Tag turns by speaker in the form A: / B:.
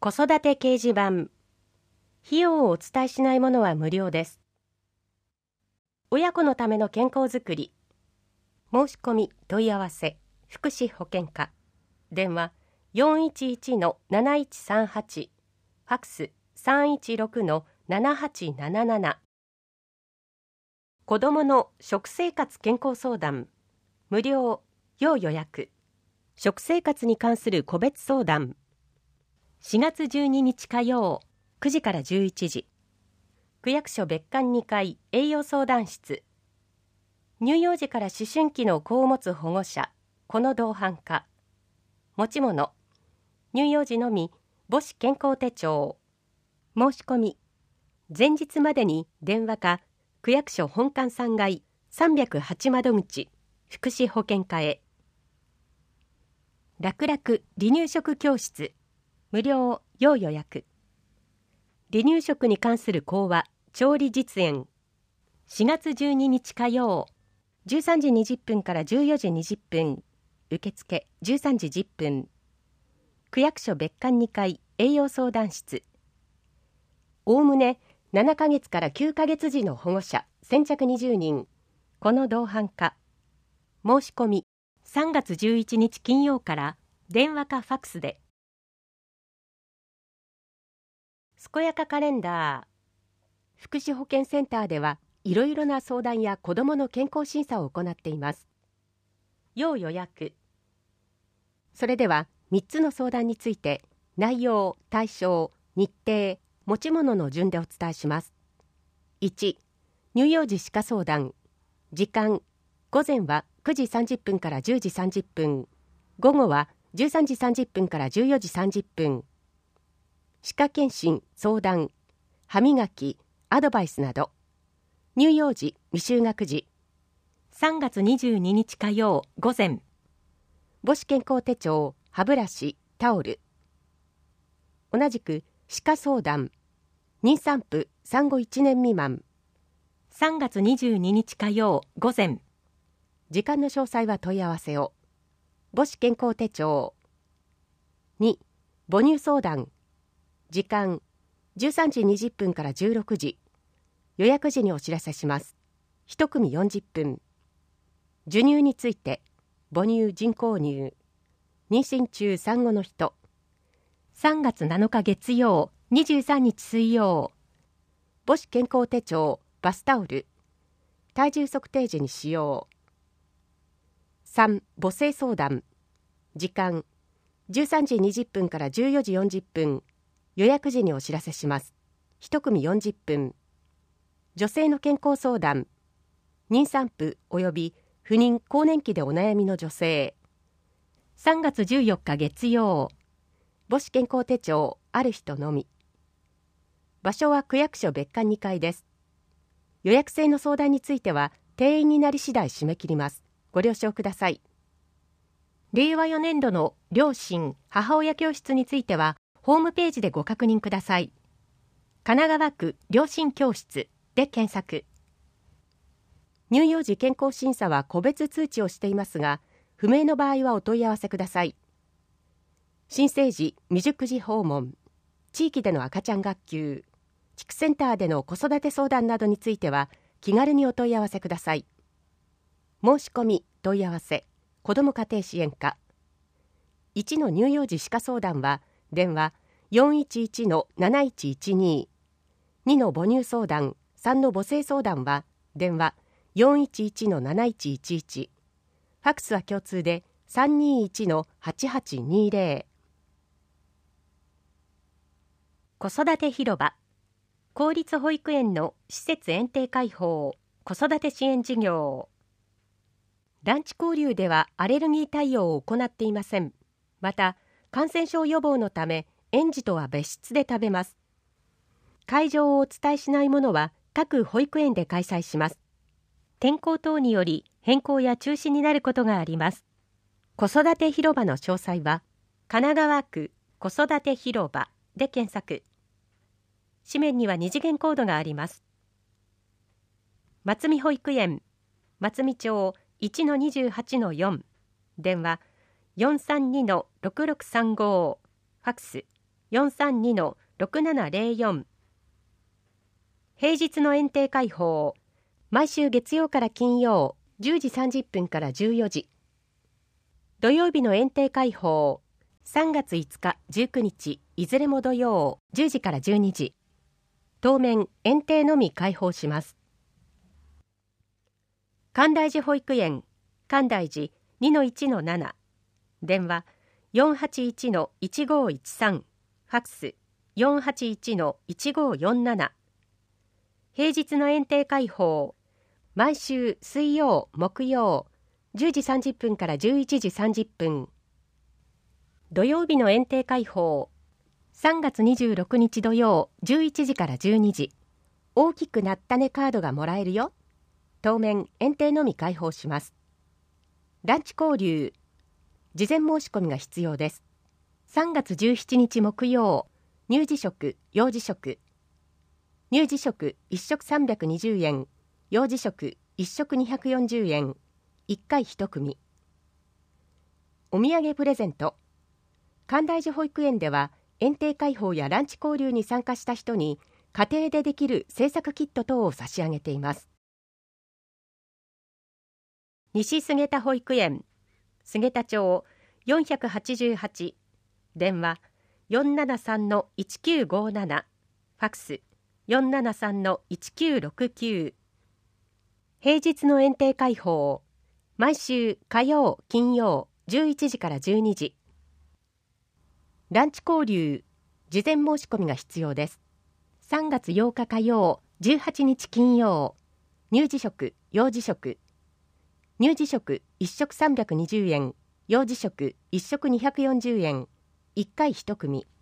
A: 子育て掲示板。費用をお伝えしないものは無料です。親子のための健康づくり。申し込み問い合わせ福祉保健課。電話411-7138、ファクス316-7877。子どもの食生活健康相談無料要予約。食生活に関する個別相談。4月12日火曜9時から11時。区役所別館2階栄養相談室。乳幼児から思春期の子を持つ保護者、この同伴か。持ち物、乳幼児のみ母子健康手帳。申し込み、前日までに電話か区役所本館3階308窓口福祉保健課へ。楽々離乳食教室無料要予約。離乳食に関する講話調理実演。4月12日火曜13時20分から14時20分。受付13時10分。区役所別館2階栄養相談室。おおむね7ヶ月から9ヶ月時の保護者先着20人。この同伴か。申し込み3月11日金曜から電話かファクスで。健やかカレンダー。福祉保健センターではいろいろな相談や子どもの健康審査を行っています。要予約。それでは3つの相談について内容、対象、日程、持ち物の順でお伝えします。1、乳幼児歯科相談。時間、午前は9時30分から10時30分。午後は13時30分から14時30分。歯科検診、相談、歯磨き、アドバイスなど。乳幼児未就学児。3月22日火曜午前。母子健康手帳、歯ブラシ、タオル。同じく歯科相談、妊産婦産後1年未満。3月22日火曜午前。時間の詳細は問い合わせを。母子健康手帳。2、母乳相談。時間、13時20分から16時。予約時にお知らせします。1組40分。授乳について、母乳人工乳。妊娠中産後の人。3月7日月曜、23日水曜。母子健康手帳、バスタオル。体重測定時に使用。3、母性相談。時間、13時20分から14時40分。予約時にお知らせします。1組40分。女性の健康相談。妊産婦及び不妊・更年期でお悩みの女性。3月14日月曜。母子健康手帳ある人のみ。場所は区役所別館2階です。予約制の相談については定員になり次第締め切ります。ご了承ください。令和4年度の両親・母親教室についてはホームページでご確認ください。神奈川区両親教室で検索。乳幼児健康審査は個別通知をしていますが、不明の場合はお問い合わせください。新生児未熟児訪問、地域での赤ちゃん学級、地区センターでの子育て相談などについては気軽にお問い合わせください。申し込み問い合わせ子ども家庭支援課。1の乳幼児歯科相談は電話 411-7112。2の母乳相談、3の母性相談は電話 411-7111。ファクスは共通で 321-8820。子育て広場。公立保育園の施設園庭開放、子育て支援事業。ランチ交流ではアレルギー対応を行っていません。また、感染症予防のため、園児とは別室で食べます。会場をお伝えしないものは各保育園で開催します。天候等により変更や中止になることがあります。子育て広場の詳細は、神奈川区子育て広場で検索。紙面には二次元コードがあります。松見保育園、松見町 1-28-4。電話 432-6635。ファクス 432-6704。平日の園庭開放、毎週月曜から金曜10時30分から14時。土曜日の園庭開放、3月5日、19日、いずれも土曜10時から12時。当面、園庭のみ開放します。寛大寺保育園、寛大寺 2-1-7。電話 481-1513。ファックス 481-1547。平日の園庭開放、毎週水曜、木曜、10時30分から11時30分。土曜日の園庭開放、3月26日土曜、11時から12時。大きくなったねカードがもらえるよ。当面、園庭のみ開放します。ランチ交流、事前申し込みが必要です。3月17日木曜、乳児食、幼児食。乳児食1食320円、幼児食1食240円、1回1組。お土産プレゼント。寛大寺保育園では、園庭開放やランチ交流に参加した人に、家庭でできる制作キット等を差し上げています。西菅田保育園、菅田町488。電話 473-1957。ファックス 473-1969。平日の園庭開放、毎週火曜、金曜11時から12時。ランチ交流、事前申し込みが必要です。3月8日火曜、18日金曜。乳児食、幼児食。乳児食1食320円、幼児食1食240円、1回1組。